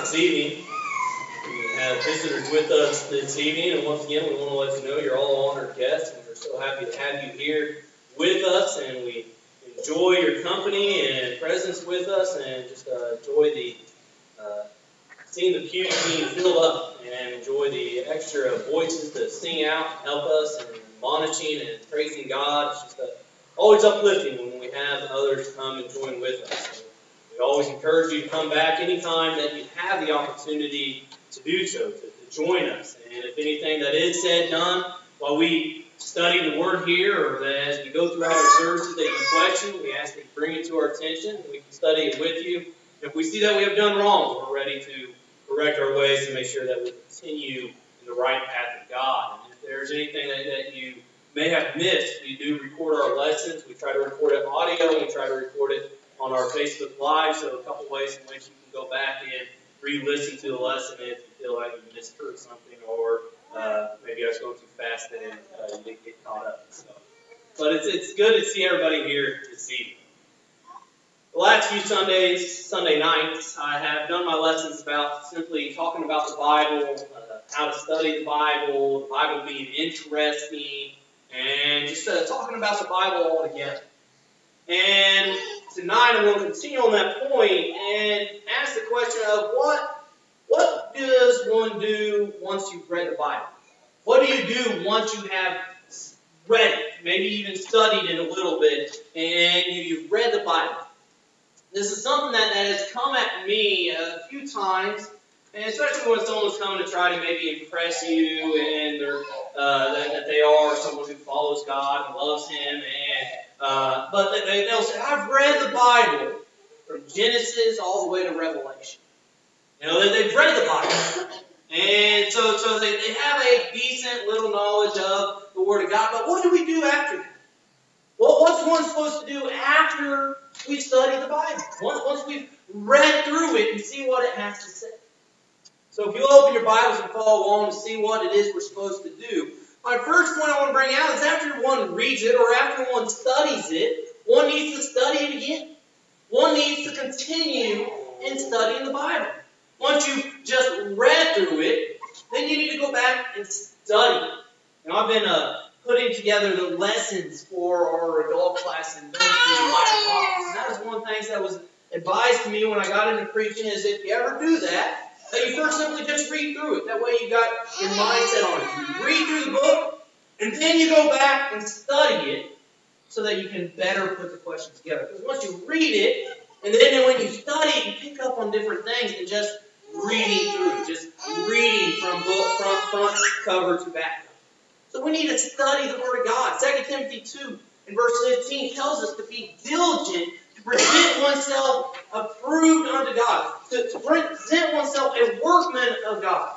this evening. We have visitors with us this evening, and once again, we want to let you know you're all honored guests, and we're so happy to have you here with us, and we enjoy your company and presence with us, and just enjoy the seeing the pews being filled up, and enjoy the extra voices that sing out, help us, and admonishing and praising God. It's just always uplifting when we have others come and join with us. We always encourage you to come back anytime that you have the opportunity to do so, to join us. And if anything that is said, done, while we study the Word here, or that as we go throughout our services that you question, we ask that you bring it to our attention, and we can study it with you. If we see that we have done wrong, we're ready to correct our ways to make sure that we continue in the right path of God. And if there's anything that you may have missed, we do record our lessons. We try to record it audio, and we try to record it on our Facebook Live, so a couple ways in which you can go back and re-listen to the lesson if you feel like you misheard something, or maybe I was going too fast and you didn't get caught up. So, but it's good to see everybody here this evening. The last few Sunday nights, I have done my lessons about simply talking about the Bible, how to study the Bible being interesting, and just talking about the Bible altogether. And tonight I'm going to continue on that point and ask the question of what does one do once you've read the Bible? What do you do once you have read it, maybe even studied it a little bit, and you've read the Bible? This is something that has come at me a few times, and especially when someone's coming to try to maybe impress you, and that they are someone who follows God and loves Him, but they'll say, I've read the Bible from Genesis all the way to Revelation. You know, they've read the Bible. And so they have a decent little knowledge of the Word of God. But what do we do after that? Well, what's one supposed to do after we study the Bible? Once we've read through it and see what it has to say. So if you'll open your Bibles and follow along to see what it is we're supposed to do, my first point I want to bring out is after one reads it or after one studies it, one needs to study it again. One needs to continue in studying the Bible. Once you've just read through it, then you need to go back and study it. Now, I've been putting together the lessons for our adult class and going through the Bible. And that was one of the things that was advised to me when I got into preaching is if you ever do that you first simply just read through it. That way you got your mindset on it. You read through the book, and then you go back and study it so that you can better put the questions together. Because once you read it, and then when you study it, you pick up on different things than just reading through it. Just reading from front cover to back cover. So we need to study the Word of God. 2 Timothy 2 and verse 15 tells us to be diligent to present oneself approved unto God. To present oneself a workman of God.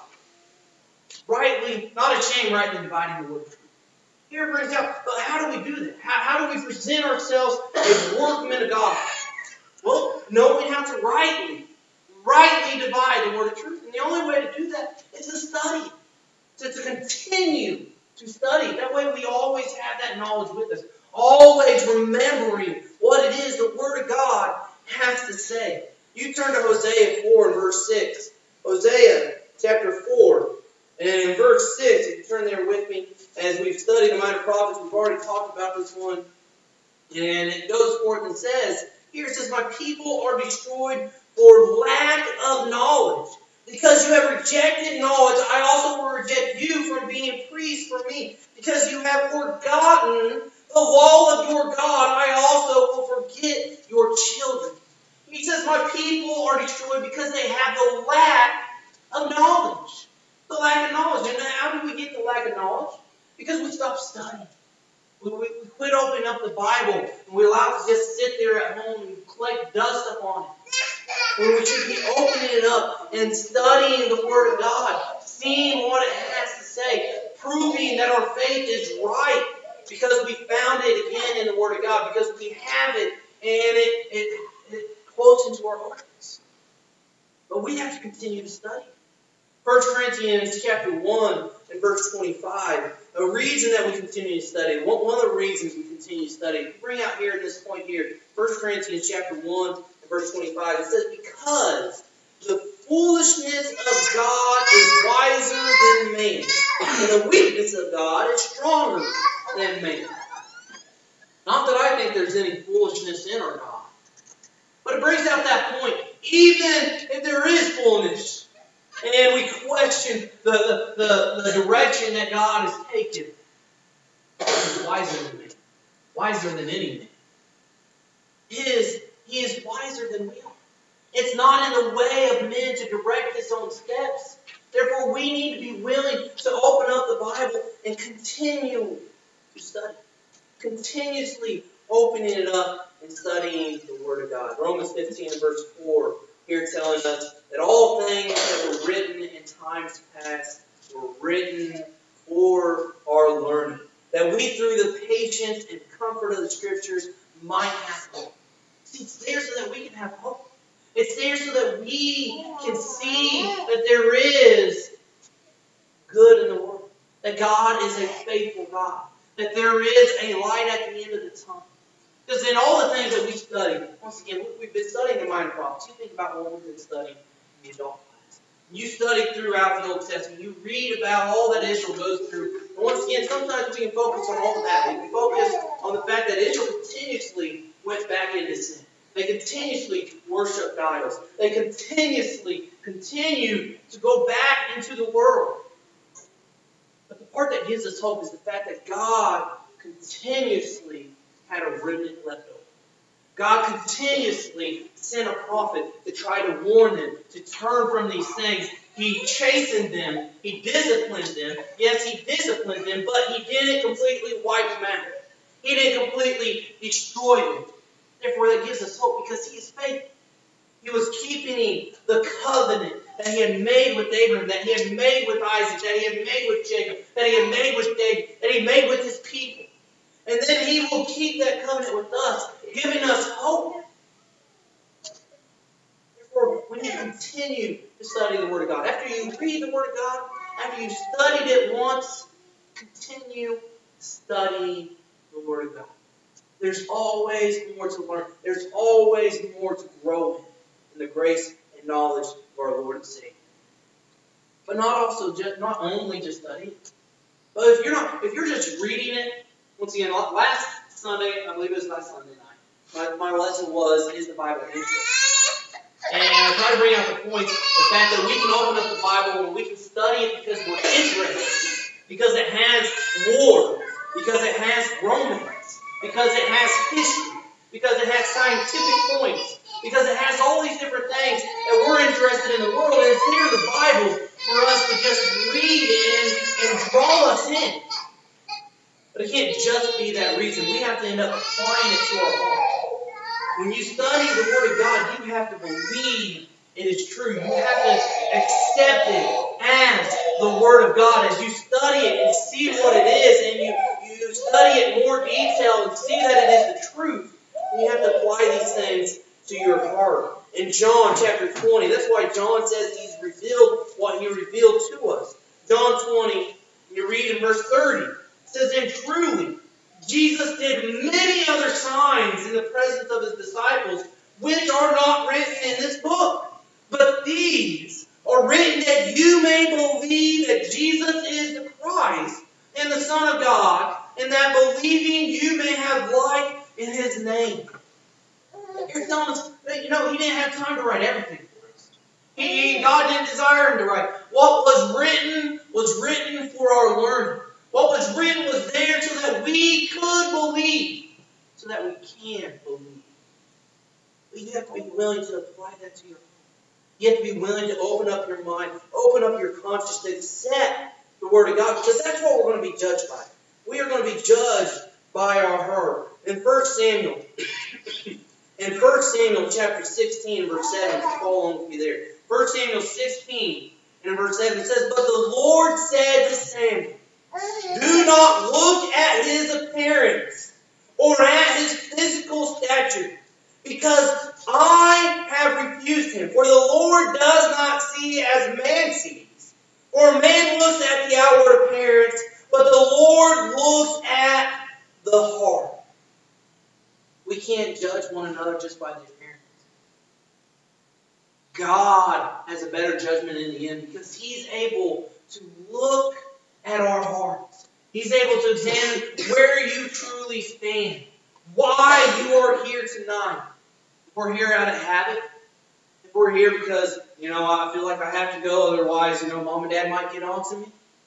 Rightly, not ashamed, rightly dividing the word of truth. Here it brings out, but how do we do that? How do we present ourselves as workmen of God? Well, knowing how to rightly divide the word of truth. And the only way to do that is to study. To continue to study. That way we always have that knowledge with us. Always remembering what it is the Word of God has to say. You turn to Hosea 4 and verse 6. Hosea chapter 4. And in verse 6, if you turn there with me, as we've studied the minor prophets, we've already talked about this one. And it goes forth and says, here it says, my people are destroyed for lack of knowledge. Because you have rejected knowledge, I also will reject you from being priests for me. Because you have forgotten the law of your God, I also will forget your children. He says, my people are destroyed because they have the lack of knowledge. The lack of knowledge. And how do we get the lack of knowledge? Because we stop studying. We quit opening up the Bible and we allow it to just sit there at home and collect dust upon it. When we should be opening it up and studying the Word of God, seeing what it has to say, proving that our faith is right because we found it again in the Word of God, because we have it and it quotes into our hearts. But we have to continue to study. 1 Corinthians chapter 1 and verse 25. A reason that we continue to study. One of the reasons we continue to study. Bring out here in this point here. 1 Corinthians chapter 1 and verse 25. It says, because the foolishness of God is wiser than man, and the weakness of God is stronger than man. Not that I think there's any foolishness in our God, but it brings out that point. Even if there is fullness, and we question the direction that God has taken, He's wiser than man, wiser than any man. He is wiser than we are. It's not in the way of men to direct His own steps. Therefore, we need to be willing to open up the Bible and continue to study. Continuously opening it up and studying the Word of God. Romans 15 and verse 4 here telling us that all things that were written in times past were written for our learning. That we, through the patience and comfort of the Scriptures, might have hope. See, it's there so that we can have hope. It's there so that we can see that there is good in the world. That God is a faithful God. That there is a light at the end of the tunnel. Because in all the things that we study, once again, we've been studying the minor prophets. You think about what we've been studying in the adult class. You study throughout the Old Testament. You read about all that Israel goes through. And once again, sometimes we can focus on all of that. We can focus on the fact that Israel continuously went back into sin. They continuously worshiped idols. They continuously continue to go back into the world. But the part that gives us hope is the fact that God continuously had a remnant left over. God continuously sent a prophet to try to warn them, to turn from these things. He chastened them. He disciplined them. Yes, He disciplined them, but He didn't completely wipe them out. He didn't completely destroy them. Therefore, that gives us hope because He is faithful. He was keeping the covenant that He had made with Abraham, that He had made with Isaac, that He had made with Jacob, that He had made with David, that He made with His people. And then He will keep that covenant with us, giving us hope. Therefore, when you continue to study the Word of God, after you read the Word of God, after you've studied it once, continue to study the Word of God. There's always more to learn. There's always more to grow in the grace and knowledge of our Lord and Savior. But not only just studying, but if you're just reading it. Once again, last Sunday, I believe it was last Sunday night, my lesson was, is the Bible interesting? And I try to bring out the points, the fact that we can open up the Bible and we can study it because we're interested, because it has war, because it has romance, because it has history, because it has scientific points, because it has all these different things that we're interested in the world, and it's here in the Bible for us to just read in and draw us in. But it can't just be that reason. We have to end up applying it to our heart. When you study the Word of God, you have to believe it is true. You have to accept it as the Word of God. As you study it and see what it is, and you study it in more detail and see that it is the truth, you have to apply these things to your heart. In John chapter 20, that's why John says He's revealed what He revealed to us. John 20, you read in verse 30. It says, and truly, Jesus did many other signs in the presence of His disciples, which are not written in this book. But these are written that you may believe that Jesus is the Christ and the Son of God, and that believing you may have life in His name. You're telling us that, He didn't have time to write everything for us. God didn't desire Him to write. What was written for our learning. What was written was there so that we could believe, so that we can believe. But you have to be willing to apply that to your heart. You have to be willing to open up your mind, open up your conscience, to accept the Word of God, because that's what we're going to be judged by. We are going to be judged by our heart. In 1 Samuel chapter 16, verse 7, follow along with me there. 1 Samuel 16 and verse 7, it says, but the Lord said to Samuel, do not look at his appearance or at his physical stature, because I have refused him. For the Lord does not see as man sees, or man looks at the outward appearance, but the Lord looks at the heart. We can't judge one another just by the appearance. God has a better judgment in the end because He's able to look at our hearts. He's able to examine where you truly stand, why you are here tonight. If we're here out of habit, if we're here because, I feel like I have to go, otherwise, Mom and Dad might get on to me.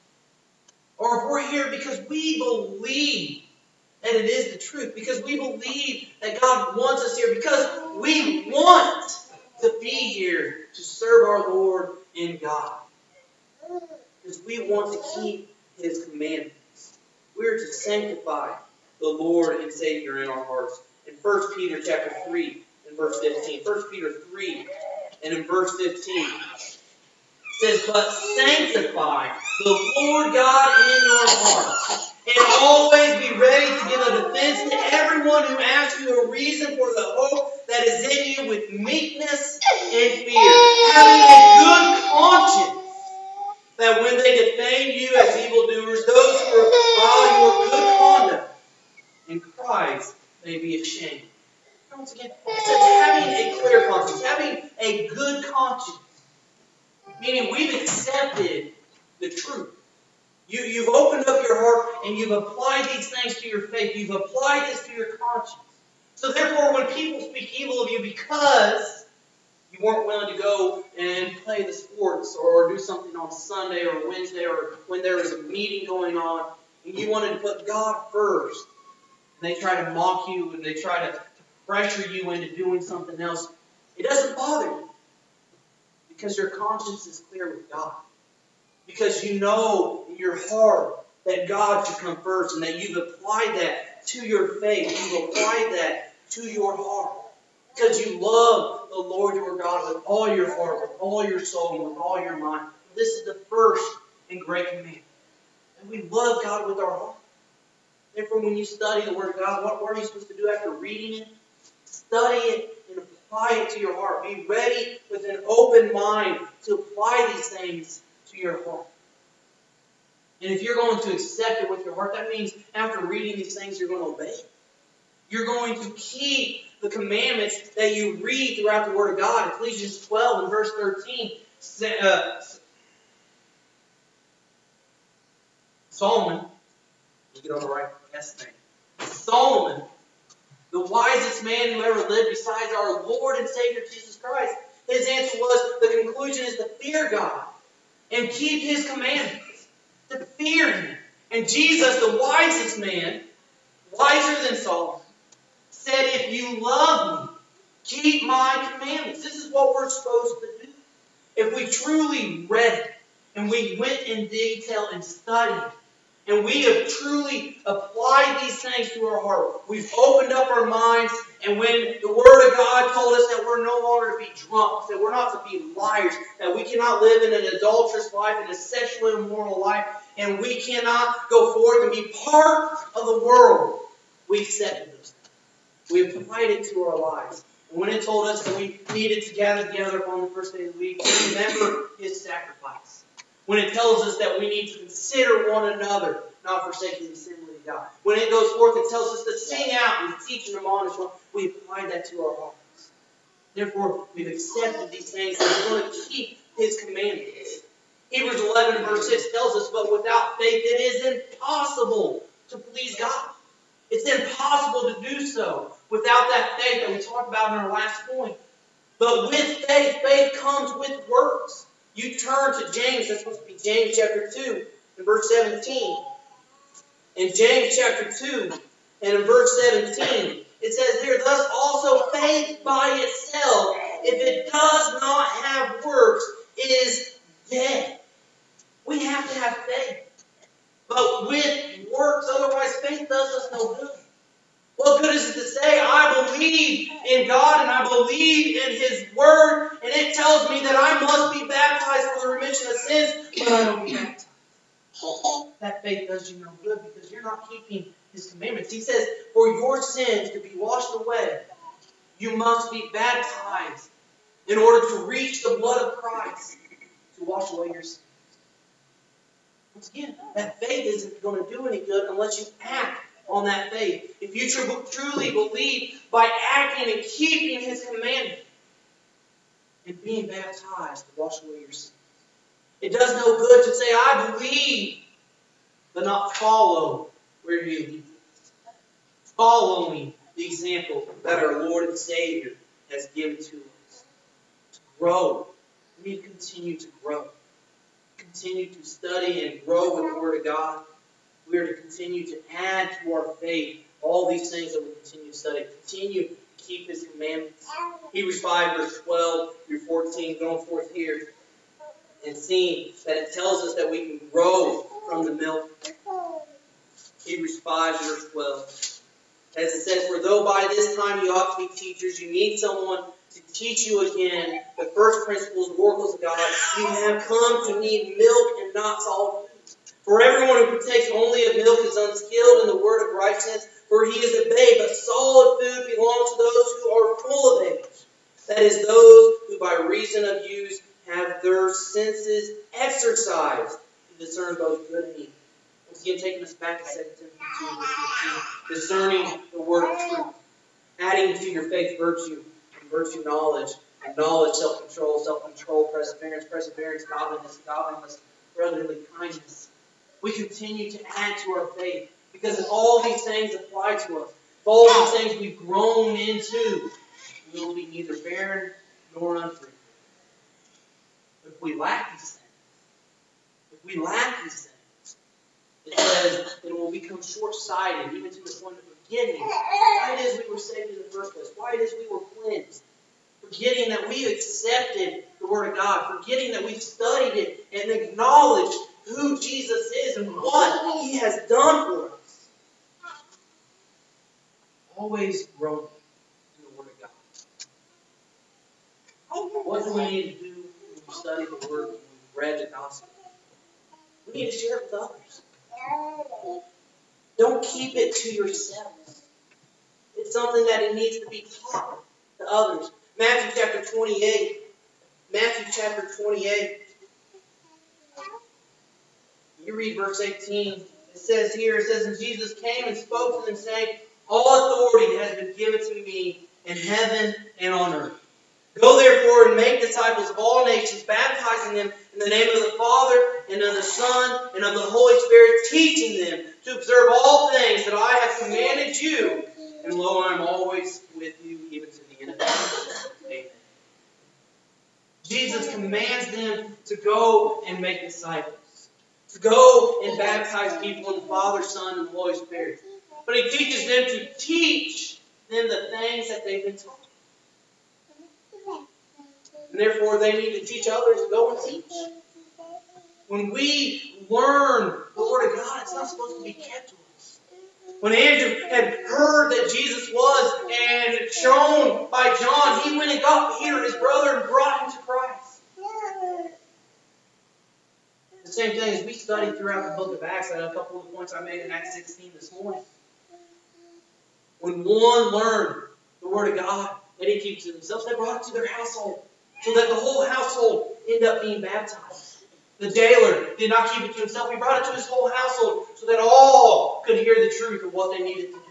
Or if we're here because we believe that it is the truth, because we believe that God wants us here, because we want to be here to serve our Lord and God. Because we want to keep His commandments. We are to sanctify the Lord and Savior in our hearts. In 1 Peter chapter 3 and verse 15. 1 Peter 3 and in verse 15. It says, but sanctify the Lord God in your hearts, and always be ready to give a defense to everyone who asks you a reason for the hope that is in you with meekness and fear, having a good conscience, that when they defame you as evildoers, those who revile your good conduct in Christ may be ashamed. Once again, it says having a clear conscience, having a good conscience. Meaning we've accepted the truth. You've opened up your heart and you've applied these things to your faith. You've applied this to your conscience. So therefore, when people speak evil of you because you weren't willing to go and play the sports or do something on Sunday or Wednesday or when there was a meeting going on and you wanted to put God first, and they try to mock you and they try to pressure you into doing something else, it doesn't bother you. Because your conscience is clear with God. Because you know in your heart that God should come first and that you've applied that to your faith. You've applied that to your heart. Because you love the Lord your God with all your heart, with all your soul, and with all your mind. This is the first and great commandment. And we love God with our heart. Therefore, when you study the Word of God, what are you supposed to do after reading it? Study it and apply it to your heart. Be ready with an open mind to apply these things to your heart. And if you're going to accept it with your heart, that means after reading these things, you're going to obey. You're going to keep the commandments that you read throughout the Word of God. Ephesians 12 and verse 13. Solomon, let's get on the right S name. Solomon, the wisest man who ever lived besides our Lord and Savior Jesus Christ, his answer was, the conclusion is to fear God and keep His commandments. To fear Him. And Jesus, the wisest man, wiser than Solomon, said, if you love me, keep my commandments. This is what we're supposed to do. If we truly read it, and we went in detail and studied it, and we have truly applied these things to our heart. We've opened up our minds, and when the Word of God told us that we're no longer to be drunks, that we're not to be liars, that we cannot live in an adulterous life, in a sexually immoral life, and we cannot go forth and be part of the world, we accepted those things. We applied it to our lives. And when it told us that we needed to gather together upon the first day of the week, remember His sacrifice. When it tells us that we need to consider one another, not forsaking the assembly of God. When it goes forth and tells us to sing out and to teach and admonish one, we apply that to our hearts. Therefore, we've accepted these things and we're going to keep His commandments. Hebrews 11 verse 6 tells us, but without faith it is impossible to please God. It's impossible to do so without that faith that we talked about in our last point. But with faith, faith comes with works. You turn to James, that's supposed to be James chapter 2 and verse 17. In James chapter 2 and in verse 17, it says here, thus also faith by itself, if it does not have works, is dead. We have to have faith. But with works, otherwise faith does us no good. What good is it to say, I believe in God and I believe in His Word, and it tells me that I must be baptized for the remission of sins, but I don't be baptized. That faith does you no good because you're not keeping His commandments. He says, for your sins to be washed away, you must be baptized in order to reach the blood of Christ to wash away your sins. Once again, that faith isn't going to do any good unless you act on that faith. If you truly believe by acting and keeping His commandment. and being baptized to wash away your sins. It does no good to say, I believe, but not follow where you lead us. Following the example that our Lord and Savior has given to us. To grow. We need to continue to grow. Continue to study and grow with the Word of God. We are to continue to add to our faith all these things that we continue to study. Continue to keep His commandments. Hebrews 5, verse 12 through 14, going forth here and seeing that it tells us that we can grow from the milk. Hebrews 5, verse 12. As it says, for though by this time you ought to be teachers, you need someone to teach you again the first principles, the oracles of God. You have come to need milk and not solid food. For everyone who partakes only of milk is unskilled in the word of righteousness, for he is a babe, but solid food belongs to those who are full of age. That is, those who by reason of use have their senses exercised to discern both good and evil. Once again, taking us back to 2 Timothy 2, verse 15, discerning the word of truth, adding to your faith virtue, and virtue knowledge, and knowledge self-control, perseverance, godliness, brotherly kindness. We continue to add to our faith because if all these things apply to us, if all these things we've grown into, we will be neither barren nor unfruitful. If we lack these things, it says it will become short-sighted, even to the point of forgetting why it is we were saved in the first place, why it is we were cleansed, forgetting that we accepted the Word of God, forgetting that we've studied it and acknowledged who Jesus is and what He has done for us. Always growing in the Word of God. What do we need to do when we study the Word, when we've read the Gospel? We need to share it with others. Don't keep it to yourselves. It's something that it needs to be taught to others. Matthew chapter 28. You read verse 18. It says, and Jesus came and spoke to them, saying, all authority has been given to me in heaven and on earth. Go therefore and make disciples of all nations, baptizing them in the name of the Father, and of the Son, and of the Holy Spirit, teaching them to observe all things that I have commanded you. And lo, I am always with you, even to the end of the age. Amen. Jesus commands them to go and make disciples. To go and baptize people in the Father, Son, and the Holy Spirit. But He teaches them to teach them the things that they've been taught. And therefore, they need to teach others to go and teach. When we learn the Word of God, it's not supposed to be kept to us. When Andrew had heard that Jesus was and shown by John, he went and got Peter, his brother, and brought him to Christ. The same thing as we studied throughout the book of Acts, and a couple of the points I made in Acts 16 this morning. When one learned the Word of God that he keeps to themselves, they brought it to their household, so that the whole household ended up being baptized. The jailer did not keep it to himself. He brought it to his whole household so that all could hear the truth of what they needed to do.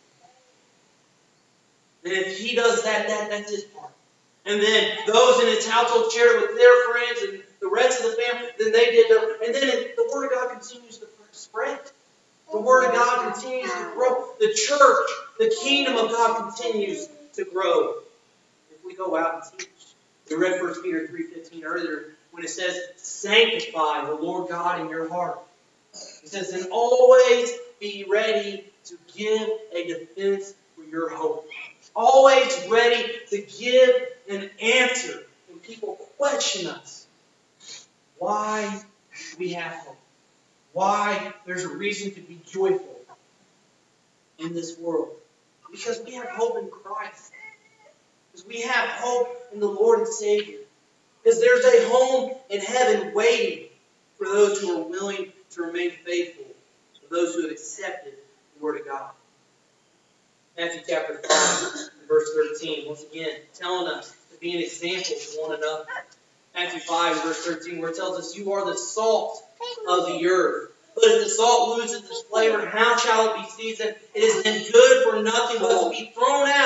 And if he does that, that's his part. And then those in his household shared it with their friends and the rest of the family. Then they did their... And then the Word of God continues to spread. The Word of God continues to grow. The church, the kingdom of God continues to grow. If we go out and teach. We read 1 Peter 3:15 earlier when it says, sanctify the Lord God in your heart. It says, and always be ready to give a defense for your hope. Always ready to give an answer when people question us. Why we have hope. Why there's a reason to be joyful in this world. Because we have hope in Christ. Because we have hope in the Lord and Savior. Because there's a home in heaven waiting for those who are willing to remain faithful. For those who have accepted the Word of God. Matthew chapter 5, verse 13. Once again, telling us to be an example to one another. Matthew 5, verse 13, where it tells us, you are the salt of the earth. But if the salt loses its flavor, how shall it be seasoned? It is then good for nothing but to be thrown out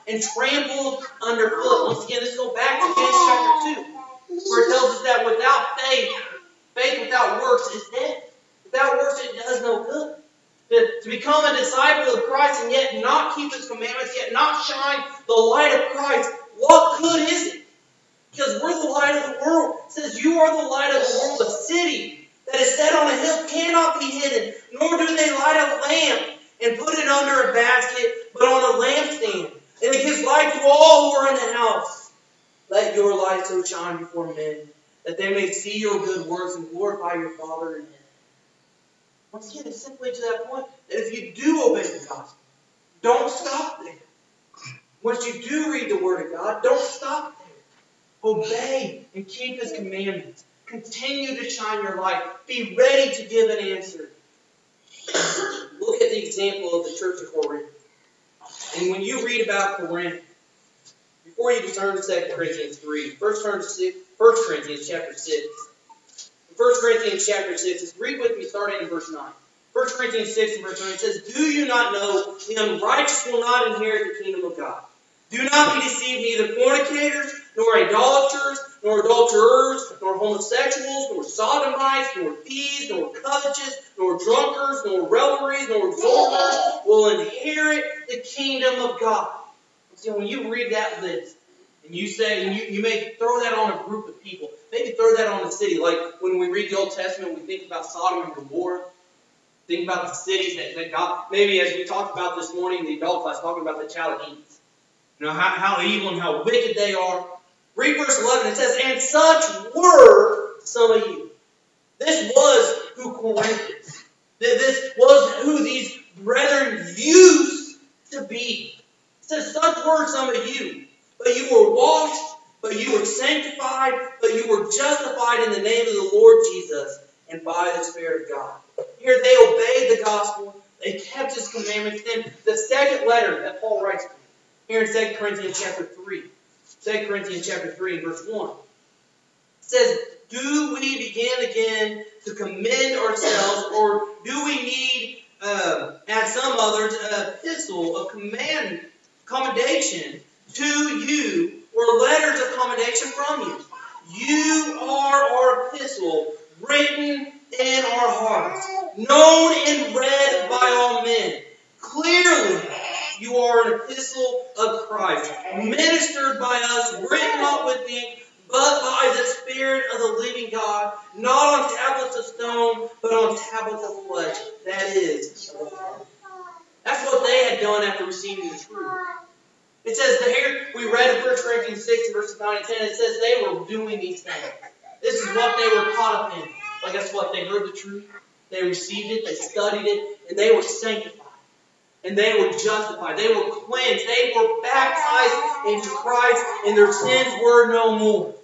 and trampled underfoot. Once again, let's go back to James chapter 2, where it tells us that without faith without works is dead. Without works it does no good. To become a disciple of Christ and yet not keep His commandments, yet not shine the light of Christ, what good is it? Because we're the light of the world. It says, you are the light of the world. A city that is set on a hill cannot be hidden, nor do they light a lamp and put it under a basket, but on a lampstand. And it gives light to all who are in the house. Let your light so shine before men, that they may see your good works and glorify your Father in heaven. Once again, it's simply to that point that if you do obey the gospel, don't stop there. Once you do read the Word of God, don't stop there. Obey and keep His commandments. Continue to shine your light. Be ready to give an answer. Look at the example of the church of Corinth. And when you read about Corinth, before you turn to 2 Corinthians 3, first turn to 1 Corinthians chapter 6. In 1 Corinthians chapter 6, read with me starting in verse 9. 1 Corinthians 6 and verse 9, it says, do you not know the unrighteous will not inherit the kingdom of God? Do not be deceived, neither fornicators, nor idolaters, nor adulterers, nor homosexuals, nor sodomites, nor thieves, nor covetous, nor drunkards, nor revelries, nor extortioners will inherit the kingdom of God. So when you read that list, and you say, and you may throw that on a group of people, maybe throw that on the city. Like when we read the Old Testament, we think about Sodom and Gomorrah. Think about the cities that God, maybe as we talked about this morning in the adult class, talking about the Chaldeans. You know, how evil and how wicked they are. Read verse 11. It says, and such were some of you. This was who Corinth is. This was who these brethren used to be. It says, such were some of you. But you were washed, but you were sanctified, but you were justified in the name of the Lord Jesus and by the Spirit of God. Here they obeyed the gospel. They kept His commandments. Then the second letter that Paul writes here in 2 Corinthians chapter 3. 2 Corinthians chapter 3 and verse 1. It says, do we begin again to commend ourselves, or do we need, as some others, an epistle of commendation to you, or letters of commendation from you? You are our epistle, written in our hearts, known and read by all men. Clearly, you are an epistle of Christ, ministered by us, written not with ink, but by the Spirit of the living God, not on tablets of stone, but on tablets of flesh. That is of the heart. That's what they had done after receiving the truth. It says here, we read in 1 Corinthians 6, verses 9 and 10, it says they were doing these things. This is what they were caught up in. Like guess what? They heard the truth, they received it, they studied it, and they were sanctified. And they were justified. They were cleansed. They were baptized into Christ, and their sins were no more.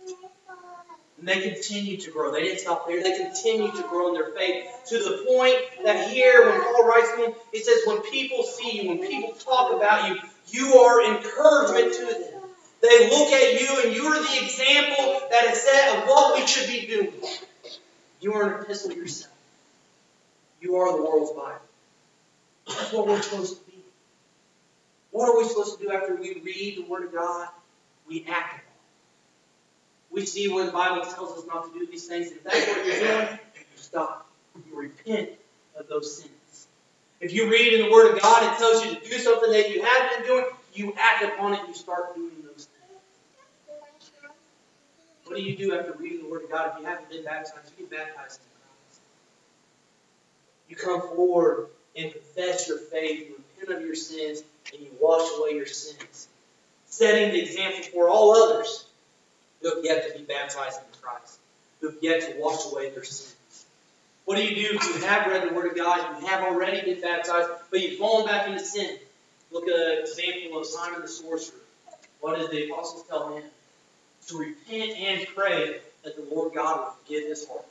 And they continued to grow. They didn't stop there. They continued to grow in their faith to the point that here, when Paul writes to them, he says, when people see you, when people talk about you, you are encouragement to them. They look at you, and you are the example that is set of what we should be doing. You are an epistle yourself. You are the world's Bible. That's what we're supposed to be. What are we supposed to do after we read the Word of God? We act upon it. We see where the Bible tells us not to do these things. If that's what you're doing, you stop. You repent of those sins. If you read in the Word of God and it tells you to do something that you have been doing, you act upon it and you start doing those things. What do you do after reading the Word of God? If you haven't been baptized, you get baptized in Christ. You come forward and confess your faith, you repent of your sins, and you wash away your sins. Setting the example for all others who have yet to be baptized in Christ, who have yet to wash away their sins. What do you do if you have read the Word of God, you have already been baptized, but you've fallen back into sin? Look at an example of Simon the sorcerer. What did the apostles tell him? To repent and pray that the Lord God will forgive his heart.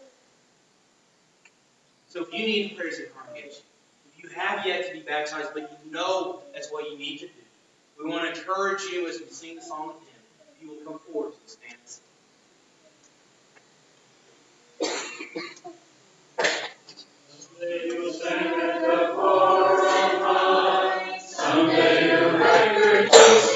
So if you need prayers in congregation, you have yet to be baptized, but you know that's what you need to do. We want to encourage you as we sing the song of hymn. If you will come forward to stand and sing. Someday you'll stand at the far on high. Someday your record will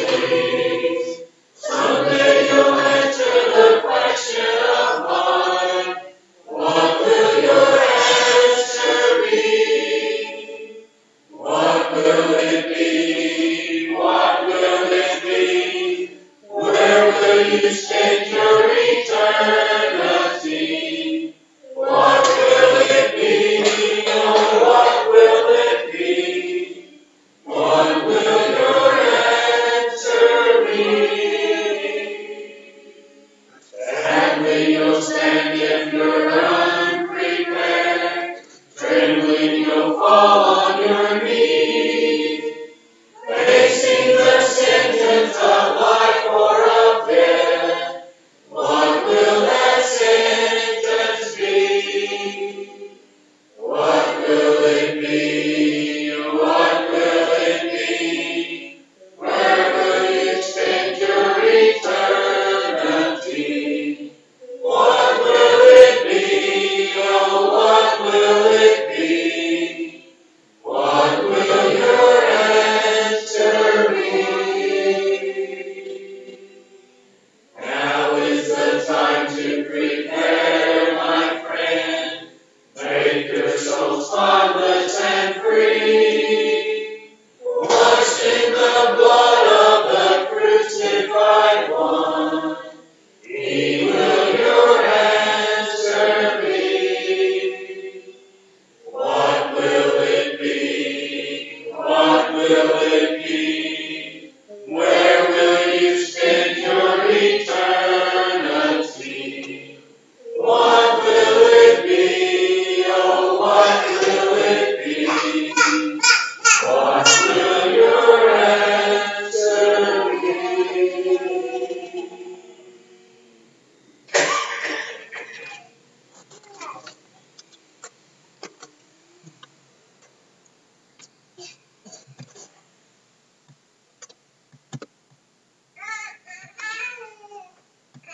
trembling you'll fall on your knees, facing the sentence of life or of death. What will that sentence be? What will it be? What will it be? Where will you spend your eternity? What will it be? Oh, what will it be? What will your answer be? Now is the time to prepare, my friend. Make your soul spotless and